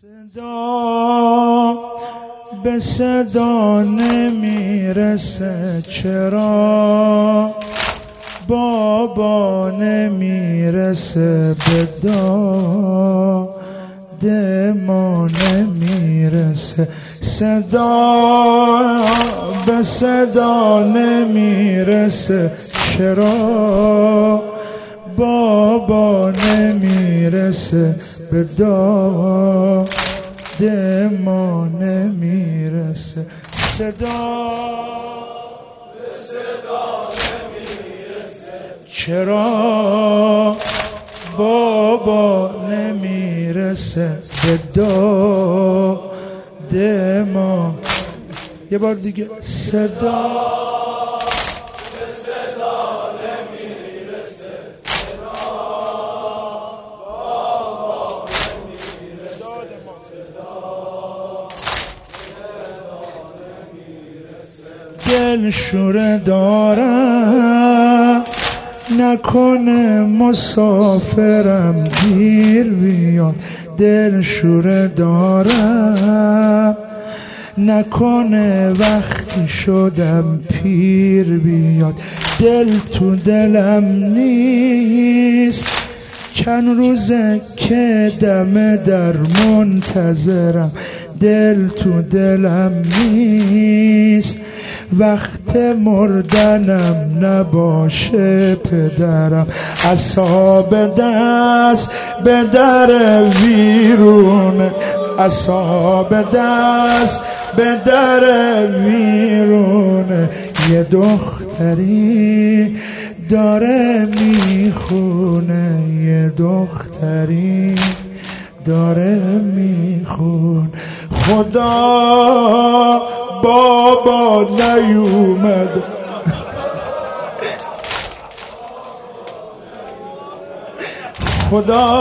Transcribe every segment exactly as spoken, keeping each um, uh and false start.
صدا به صدا نمیرسه، چرا بابا نمیرسه، به داد ما نمیرسه. صدا به صدا نمیرسه، چرا بابا نمیرسه، به داد ما نمیرسه. صدا به صدا نمیرسه، چرا بابا نمیرسه، به داد ما. یه بار دیگه صدا دل شوره دارم، نکنه مسافرم دیر بیاد. دل شوره دارم، نکنه وقتی شدم پیر بیاد. دل تو دلم نیست، چند روزه که دم در منتظرم. دل تو دلم نیست، وقت مردنم نباشه پدرم. عصا به دست به در ویرونه، عصا به دست به در ویرونه. یه دختری داره میخونه، یه دختری داره میخون. خدا بابا نیومد، خدا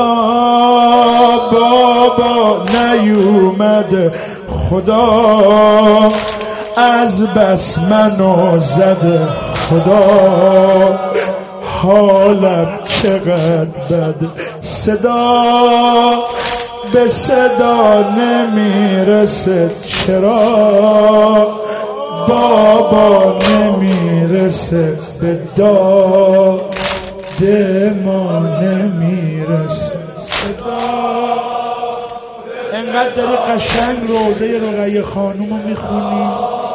بابا نیومد. خدا از بس منو زده، خدا حالم چقدر بده. صدا به صدا نمیرسه، چرا بابا نمیرسه، به داد ما نمیرسه. صدا انقدر داری قشنگ روزه رقیه خانومو میخونی.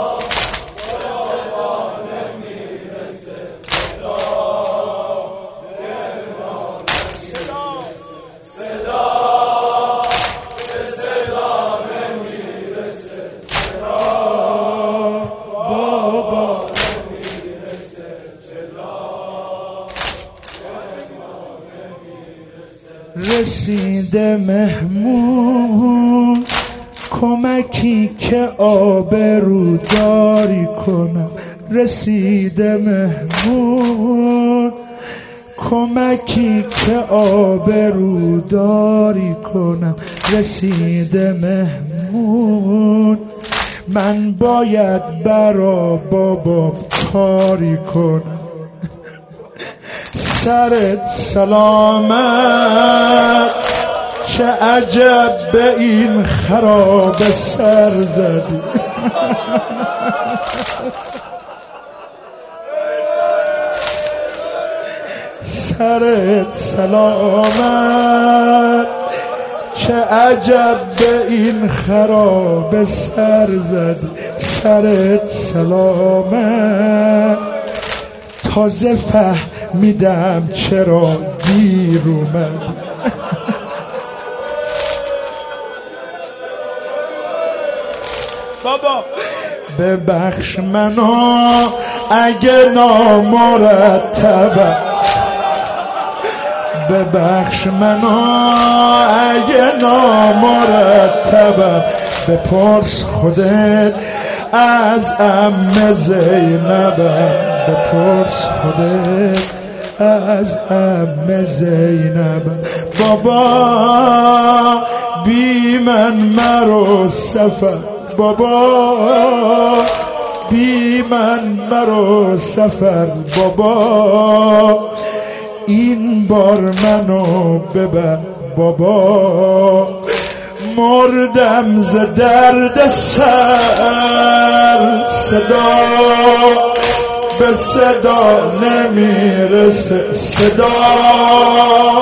رسیده مهمون، کمکی که آبرو داری کنم. رسیده مهمون، کمکی که آبرو داری کنم. رسیده مهمون، من باید برا بابام کاری کنم. سرت سلامت، چه عجب به این خراب سر زدی. سرت سلامت، چه عجب به این خراب سر زدی. سرت سلامت، تازه فهمیدم چرا دیر اومد. بابا ببخش منو اگه نامرتبم، ببخش منو اگه نامرتبم. بپرس خودت از عمه زینبم، بپرس خودت از عمه زینبم. بابا بی من مرو سفر، بابا بی من مرو سفر. بابا این بار منو ببر، بابا مردم ز درد سر، صدا به صدا نمیرسه، صدا